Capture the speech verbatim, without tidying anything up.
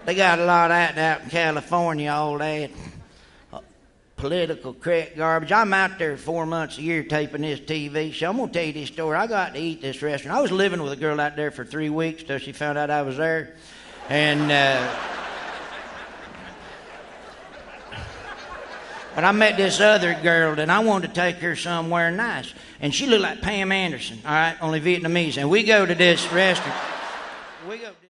They got a lot of that out in California, all that uh, political correct garbage. I'm out there four months a year taping this T V show. I'm going to tell you this story. I got to eat this restaurant. I was living with a girl out there for three weeks till she found out I was there. And... Uh, But I met this other girl, and I wanted to take her somewhere nice. And she looked like Pam Anderson, all right, only Vietnamese. And we go to this restaurant. We go.